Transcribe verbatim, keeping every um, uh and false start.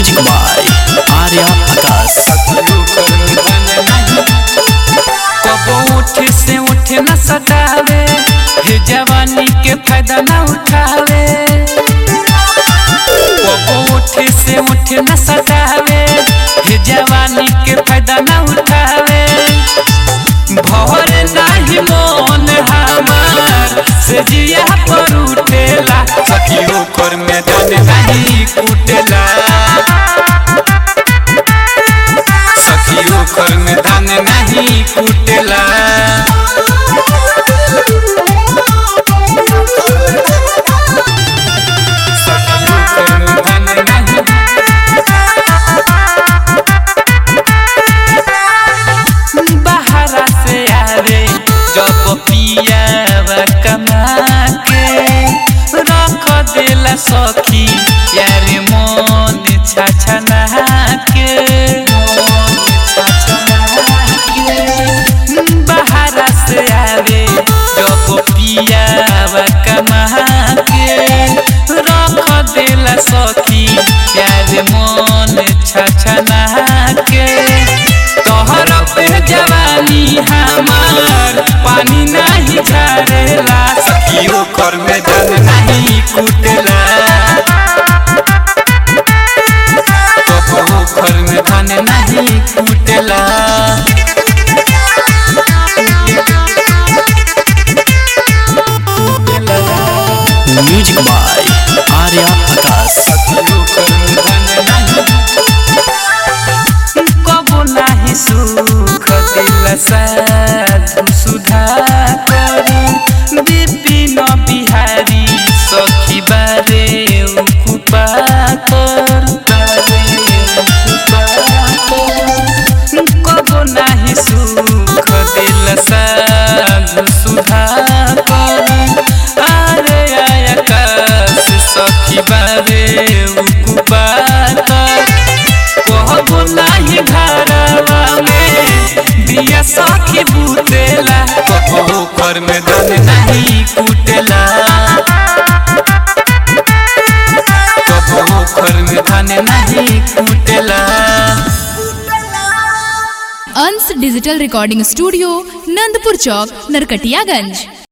Music by Arya Akash. कबो उठे से उठे न सतावे, हे जवानी के फायदा न उठावे। कबो उठे से उठे न सतावे, हे जवानी के फायदा न उठावे। भवर नाही मन हमार से जिया पर उठेला, सखियों कर में धन नहीं कुटेला। सखियों कर में धन नहीं कुटेला। बाहरा से आवे जब पियावा कमा के, रख देला सखी यार मन छछना के। बाहरा से आवे जब पियावा कमा के, रख देला सखी यार मन छछना के। तोहर पे जवानी हमार पानी नहीं झरेला, सखियों कर में धन नहीं कुटेला। कबो कर में धन नहीं कुटेला। Music by Arya Akash. कबो नहीं सुख दिल साधु सुधा करी, विपिन बिहारी सखी बारे उकुपा कर। कबो नहीं सुख दिल साधु सुधा करी, अरे आकाश सखी बारे उकुपा कर। कबो नहीं घरवा में दिया सखी बुतेला, कबो कर में धन नहीं कुटेला। कबो कर में धन नहीं कुटेला। Ansh digital recording studio, Nandpur चौक, नरकटियागंज।